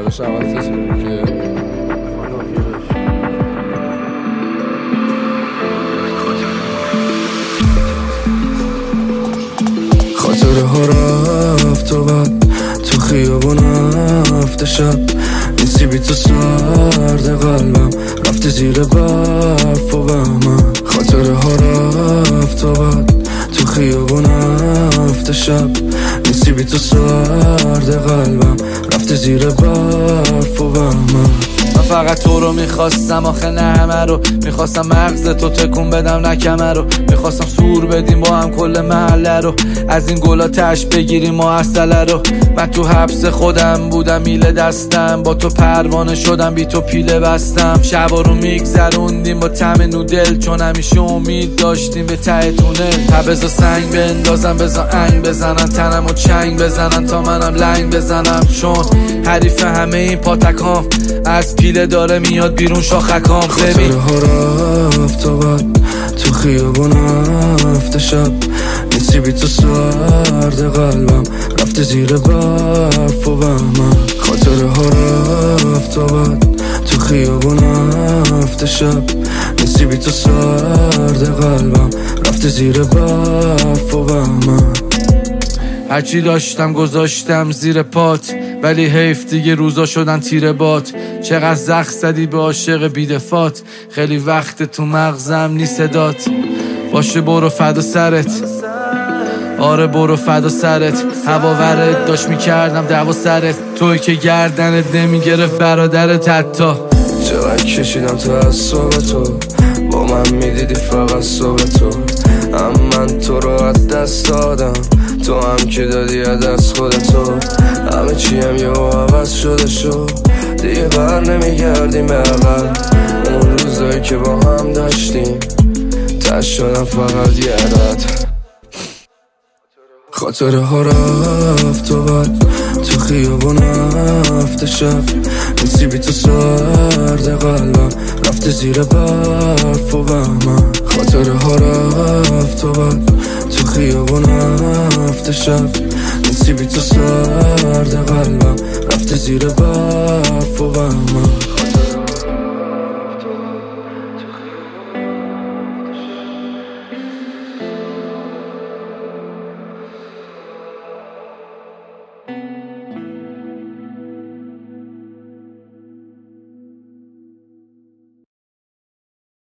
برداشت اول تصویر که خاطره ها رفت و بعد تو خیابون هفته شب نیستی بی تو سرد قلبم رفته زیر برف و بهمن خاطره ها رفت و بعد تو خیابون هفته شب نیستی بی تو سرد قلبم رفته زیر برف و بهمن من فقط تو رو میخواستم آخه نه همه رو میخواستم مغز تو تکون بدم نه کمه رو میخواستم سور بدیم با هم کل محله رو از این گلا تش بگیریم و اصله رو من تو حبس خودم بودم میله دستم با تو پروانه شدم بی تو پیله بستم شبا رو میگذروندیم با طعم نودل چون همیشه امید داشتیم به ته تونل بذار سنگ بندازم بذار انگ بزنن تنم و چنگ بزنن تا منم لنگ بزنم چون حریف همه این پاتکام از پیله داره میاد بیرون شاخکام خاطره ها رفت و بعد تو خیابون هفته شب نیستی بی تو سرد قلبم رفته زیر برف و بهمن خاطره ها رفت و بعد تو خیابون هفته شب نیستی بی تو سرد قلبم رفته زیر برف و بهمن هرچی داشتم گذاشتم زیر پات ولی حیف دیگه روزا شدن تیره باد چقدر زخم زدی به عاشق بیدفات خیلی وقت تو مغزم نی صدات باشه برو فدا سرت آره برو فدا سرت هوا ورد داشت میکردم دعوا سرت توی که گردنت نمیگرفت برادرت حتی چقدر کشیدم تو از صبح تو با من میدیدی فقط صبح تو من تو رو از دست دادم تو هم که دادی از دست خودتو همه چیم یه عوض شده شو دیگه بر نمیگردیم به عقل اون روزایی که با هم داشتیم تش شدم فقط یه عدد خاطره ها رفت و بعد تو خیابون هفته شب نیستی بی تو سرد قلبم رفته زیر برف و بهمن خاطره ها رفت و بعد تو خیابون هفته شب نیستی بی تو سرد قلبم رفته زیر برف و بهمن